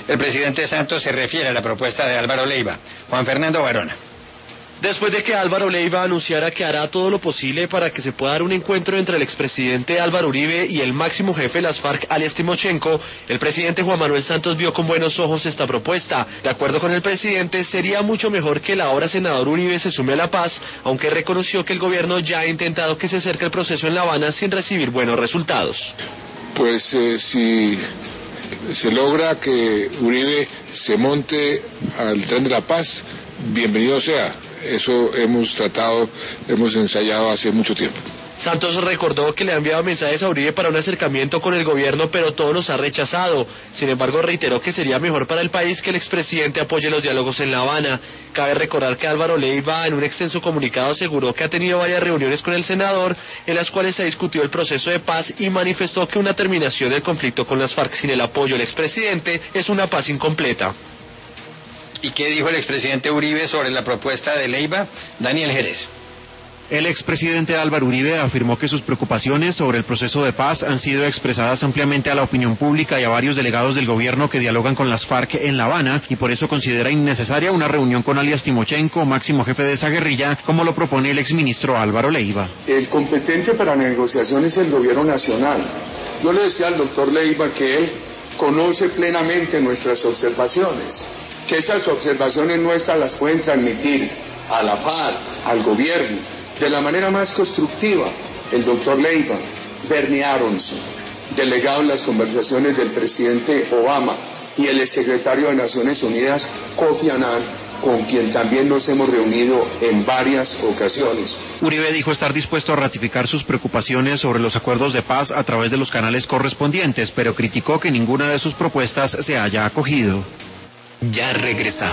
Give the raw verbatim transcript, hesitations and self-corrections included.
El presidente Santos se refiere a la propuesta de Álvaro Leiva. Juan Fernando Barona. Después de que Álvaro Leiva anunciara que hará todo lo posible para que se pueda dar un encuentro entre el expresidente Álvaro Uribe y el máximo jefe de las FARC, alias Timochenko, el presidente Juan Manuel Santos vio con buenos ojos esta propuesta. De acuerdo con el presidente, sería mucho mejor que el ahora senador Uribe se sume a la paz, aunque reconoció que el gobierno ya ha intentado que se acerque el proceso en La Habana sin recibir buenos resultados. Pues eh, si se logra que Uribe se monte al tren de la paz, bienvenido sea. Eso hemos tratado, hemos ensayado hace mucho tiempo. Santos recordó que le ha enviado mensajes a Uribe para un acercamiento con el gobierno, pero todos los ha rechazado. Sin embargo, reiteró que sería mejor para el país que el expresidente apoye los diálogos en La Habana. Cabe recordar que Álvaro Leiva, en un extenso comunicado, aseguró que ha tenido varias reuniones con el senador, en las cuales se ha discutido el proceso de paz y manifestó que una terminación del conflicto con las FARC sin el apoyo del expresidente es una paz incompleta. ¿Y qué dijo el expresidente Uribe sobre la propuesta de Leiva? Daniel Jerez. El expresidente Álvaro Uribe afirmó que sus preocupaciones sobre el proceso de paz han sido expresadas ampliamente a la opinión pública y a varios delegados del gobierno que dialogan con las FARC en La Habana, y por eso considera innecesaria una reunión con alias Timochenko, máximo jefe de esa guerrilla, como lo propone el exministro Álvaro Leiva. El competente para negociación es el gobierno nacional. Yo le decía al doctor Leiva que él conoce plenamente nuestras observaciones, que esas observaciones nuestras las pueden transmitir a la FARC, al gobierno, de la manera más constructiva. El doctor Leiva, Bernie Aronson, delegado en las conversaciones del presidente Obama, y el exsecretario de Naciones Unidas, Kofi Annan, con quien también nos hemos reunido en varias ocasiones. Uribe dijo estar dispuesto a ratificar sus preocupaciones sobre los acuerdos de paz a través de los canales correspondientes, pero criticó que ninguna de sus propuestas se haya acogido. Ya regresamos.